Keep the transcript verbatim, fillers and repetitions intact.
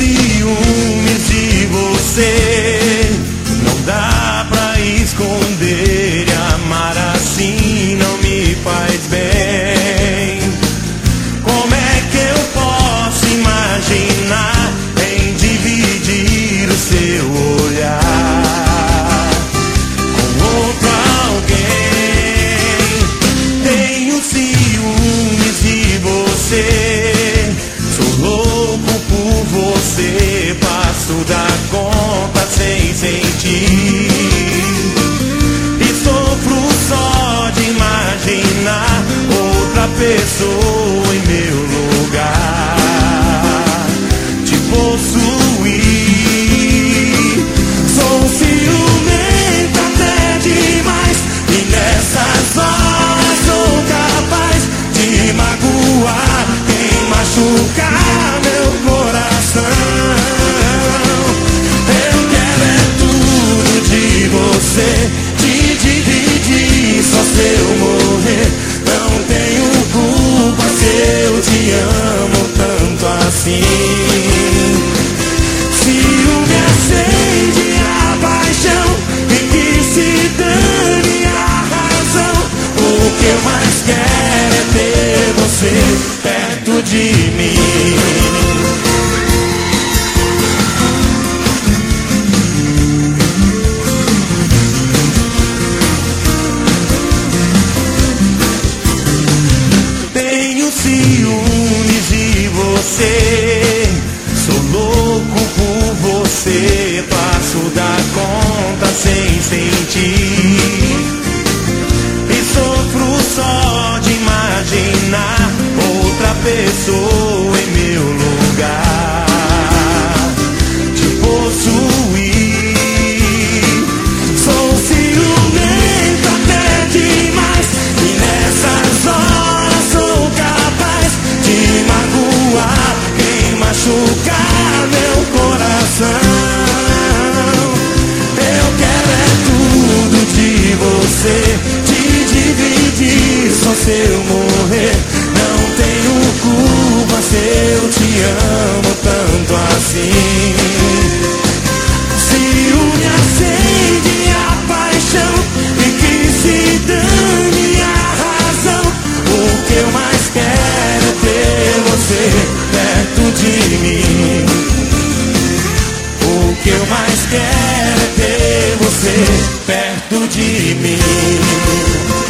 ciúmes de você. Não dá pra esconder, e amar assim não me faz bem. Como é que eu posso imaginar em dividir o seu olhar com outro alguém? Tenho ciúmes de você, sou louco por você, passo da conta sem sentir, e sofro só de imaginar outra pessoa em meu lugar, te possuir. Sou ciumento até demais, e nessas horas sou capaz de magoar quem machucar meu coração. Eu quero é tudo de você, te dividir só se eu morrer. Não tenho culpa se eu te amo tanto assim. Ciúme acende a paixão, e que se dane a razão. O que eu mais quero é ter você perto de mim. Tenho ciúmes de você, sou louco por você, passo da conta sem sentir, e sofro só de imaginar outra pessoa em meu lugar, te possuir. Sou ciumento até demais, e nessas horas sou capaz de magoar quem machucar meu coração. Eu quero é tudo de você, te dividir só se eu morrer. Não tenho culpa se eu te amo tanto assim. Ciúme acende a paixão, e que se dane a razão. O que eu mais quero é ter você perto de mim. O que eu mais quero é ter você perto de mim.